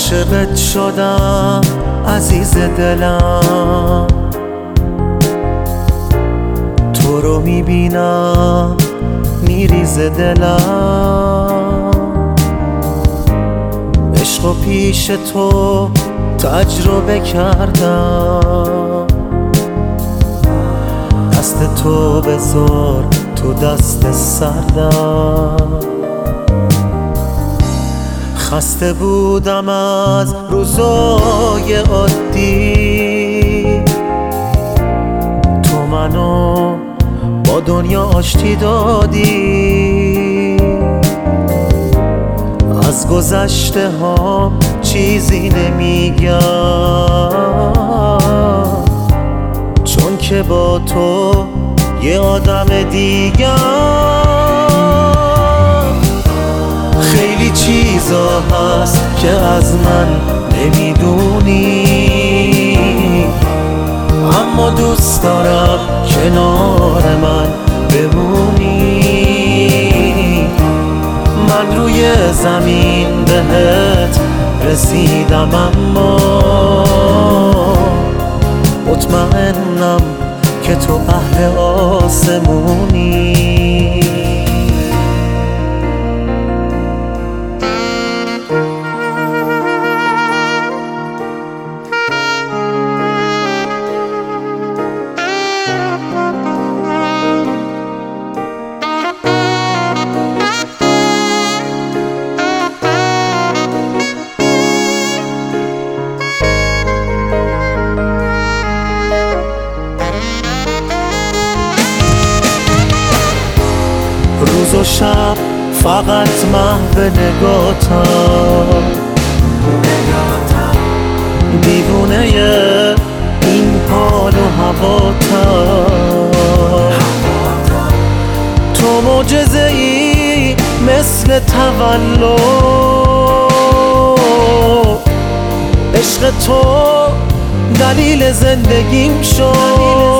عاشقت شدم عزیز دلم، تو رو میبینم میریزه دلم. عشق و پیش تو تجربه کردم، دست تو بذار تو دست سردم. خسته بودم از روزای عادی، تو منو با دنیا آشتی دادی. از گذشته ها چیزی نمیگم، چون که با تو یه آدم دیگم. خیلی چیزا هست که از من نمیدونی، اما دوست دارم کنار من بمونی. من روی زمین بهت رسیدم، اما مطمئنم که تو اهل آسمونی. روز و شب فقط محو نگاتم، دیوونه این حال و هواتم. تو معجزه ای مثل تولد، عشق تو دلیل زندگیم شد.